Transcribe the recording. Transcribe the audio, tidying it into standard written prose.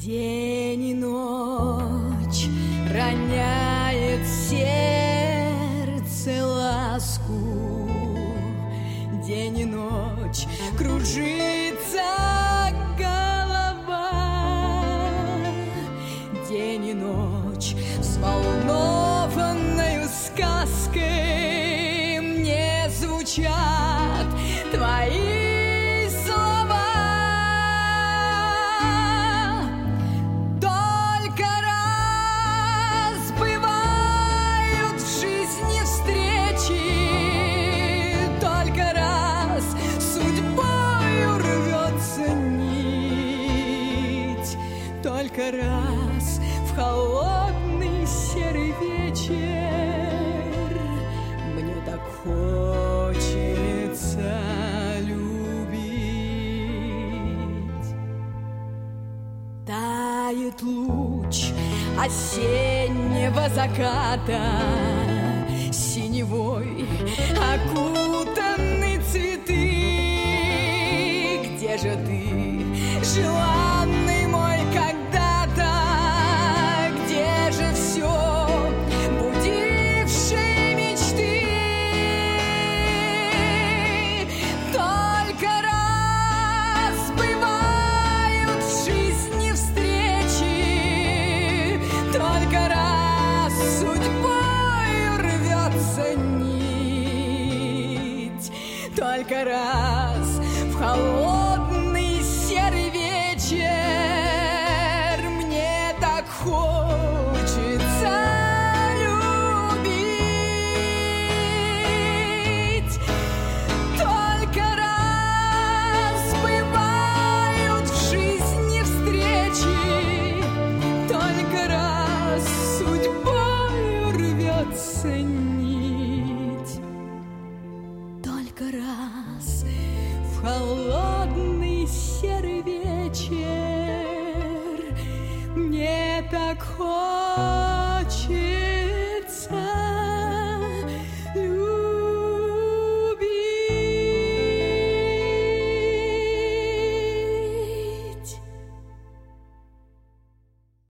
День и ночь роняет сердце ласку, день и ночь кружится голова, день и ночь взволнованною сказкой мне звучат твои слова. Только раз бывают в жизни встречи, только раз судьбою рвется нить, только раз в холодный серый вечер мне так хочется любить. Тает луч осеннего заката, синевой окутаны цветы. Где же ты, желанный мой когда-то? Где же все, будившие мечты? Только раз бывают в жизни встречи, только раз судьбою рвется нить, только раз в холодный серый вечер мне так хочется любить. Только раз бывают в жизни встречи, только раз судьбою рвется нить, только раз в холодный серый вечер мне так хочется